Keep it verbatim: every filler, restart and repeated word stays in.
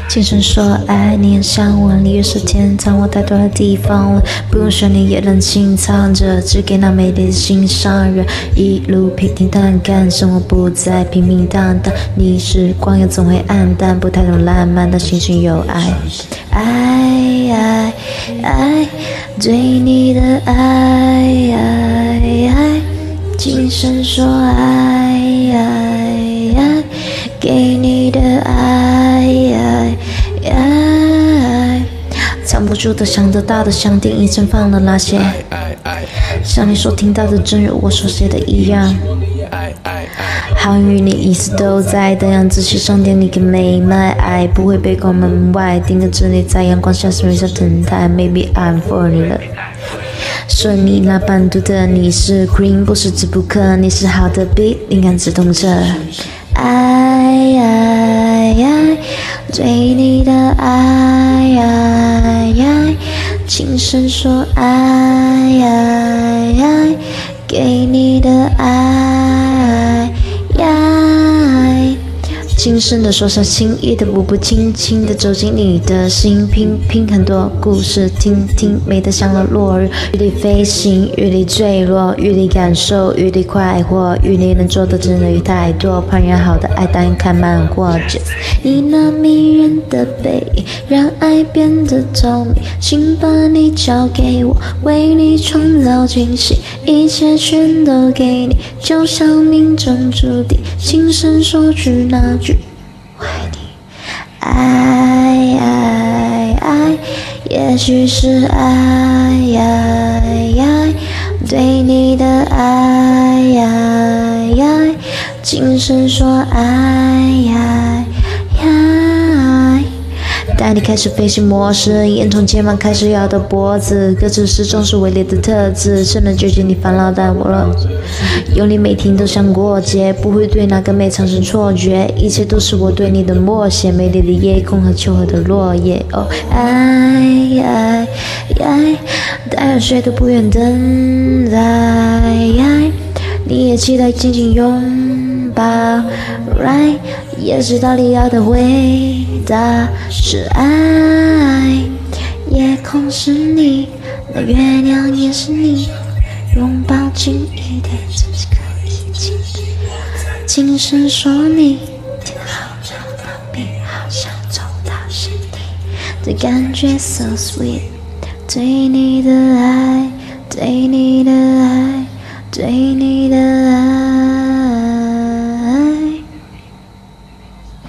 轻声说爱你很像我，你越是天堂，我太多的地方了，不用说你也能清藏着，只给那美丽的心上人，一路平平淡淡，生活不再平平淡淡，你是光也总会暗淡，不太懂浪漫，但心中有爱，爱爱爱，对你的爱爱爱，轻声说爱爱爱，给你的爱爱爱，藏不住的想得到的想电影盛放了那些，像你所听到的正如我所写的一样，好与你一直都在，但让仔细上点你更美满，爱不会被关门外，盯着你在阳光下是微笑等待 Maybe I'm falling in love，说你那半途的你是 cream， 不是只不可，你是好的 beat， 灵感直通车，爱爱爱，对你的爱爱爱，轻声说爱爱爱，给你的爱爱，轻声的说声，轻易的步步轻轻的走进你的心，拼拼很多故事听听，美得像了落日，与你飞行，与你坠落，与你感受，与你快活，与你能做的真的有太多，幡然好的爱单看慢活着，你那迷人的背影让爱变得透明，请把你交给我，为你创造惊喜，一切全都给你，就像命中注定，轻声说句那句我爱你，爱爱爱，也许是爱爱爱，对你的爱爱爱，轻声说爱爱爱，带你开始飞行模式，眼从肩膀开始摇到脖子，歌词始终是伟烈的特质，谁能拒绝你烦恼但我了，有你每天都像过节，不会对那个美产生错觉，一切都是我对你的默写，美丽的夜空和秋和的落叶，哦爱爱爱，当然谁都不愿等待，爱你也期待紧紧拥抱 right， 也知道你要的回答是爱，夜空是你，那月亮也是你，拥抱紧一点，真是可以紧的，轻声说你天好热旁边，好想走到身体，这感觉 so sweet， 对你的爱，对你的爱，对你